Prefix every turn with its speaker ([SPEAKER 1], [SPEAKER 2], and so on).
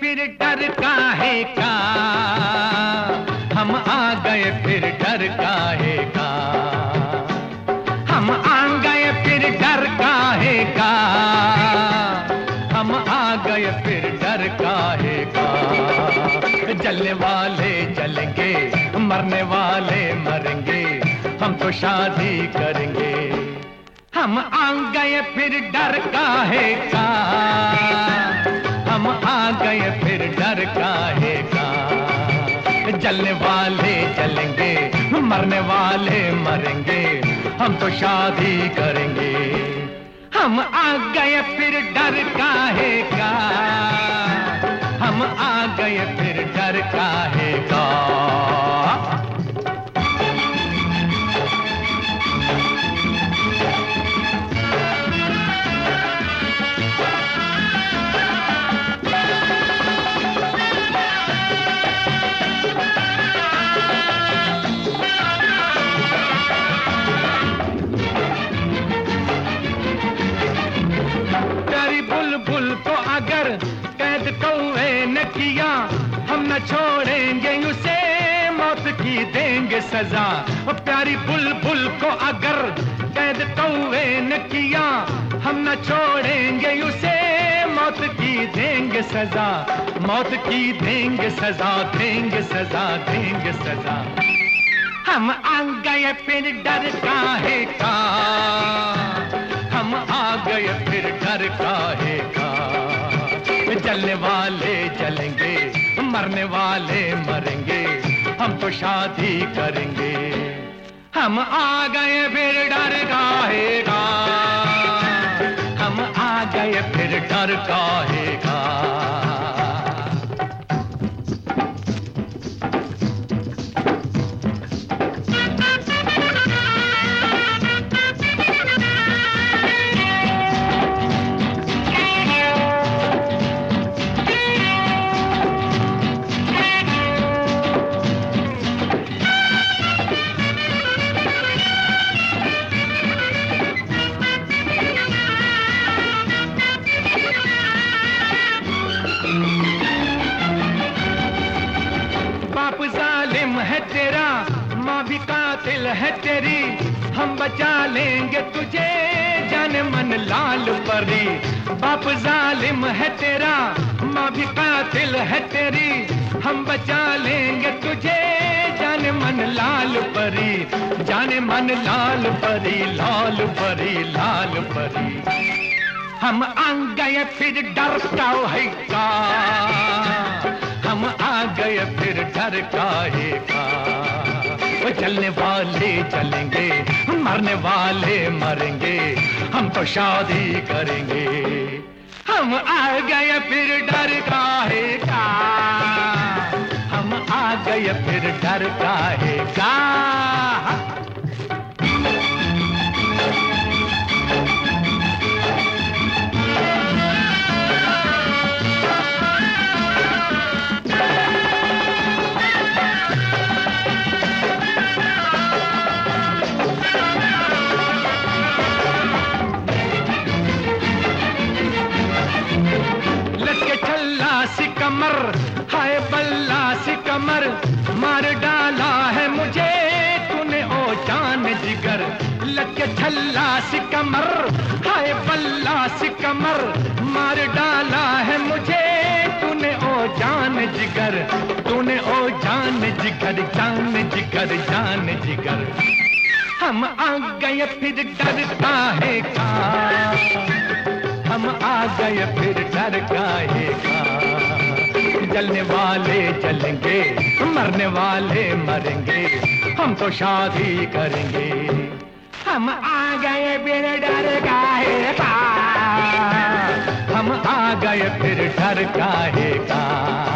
[SPEAKER 1] फिर डर काहे का, हम आ गए फिर डर काहे का, हम आ गए फिर डर काहे का, हम आ गए फिर डर काहे का। जलने वाले जलेंगे, मरने वाले मरेंगे, हम तो शादी करेंगे। हम आ गए फिर डर काहे का, हम आ गए फिर डर काहे का। जलने वाले जलेंगे, मरने वाले मरेंगे, हम तो शादी करेंगे। हम आ गए फिर डर काहे का, हम आ गए फिर डर काहे का। बुलबुल को अगर कैद कौए ने किया, हम न छोड़ेंगे उसे, मौत की देंगे सजा। प्यारी बुलबुल को अगर कैद कौए ने किया, हम न छोड़ेंगे उसे, मौत की देंगे सजा। मौत की देंगे सजा, देंगे सजा, देंगे सजा। हम आ गए फिर डर काहे का, हम आ गए फिर डर काहे का। जलने वाले जलेंगे, मरने वाले मरेंगे, हम तो शादी करेंगे। हम आ गए फिर डर काहे का, हम आ गए फिर डर काहे का। बाप जालिम है तेरा, माँ भी कातिल है तेरी, हम बचा लेंगे तुझे जाने मन लाल परी। बाप जालिम है तेरा, माँ भी कातिल है तेरी, हम बचा लेंगे तुझे जाने मन लाल परी, जाने मन लाल परी, लाल परी, लाल परी। हम आ गए फिर डर काहे का, हम आ गए फिर डर काहे का। वो चलने वाले चलेंगे, मरने वाले मरेंगे, हम तो शादी करेंगे। हम आ गए फिर डर काहे का, हम आ गए फिर डर काहे का। कमर हाय बल्ला सी कमर, मार डाला है मुझे तूने ओ जान जिगर। लगे छल्ला सी कमर हाय बल्ला सी कमर, मार डाला है मुझे तूने ओ जान जिगर, तूने ओ जान जिगर, जान जिगर, जान जिगर। हम आ गए फिर डर काहे का, हम आ गए फिर डर काहे का। जलने वाले जलेंगे, मरने वाले मरेंगे, हम तो शादी करेंगे। हम आ गए फिर डर काहे का, हम आ गए फिर डर काहे का।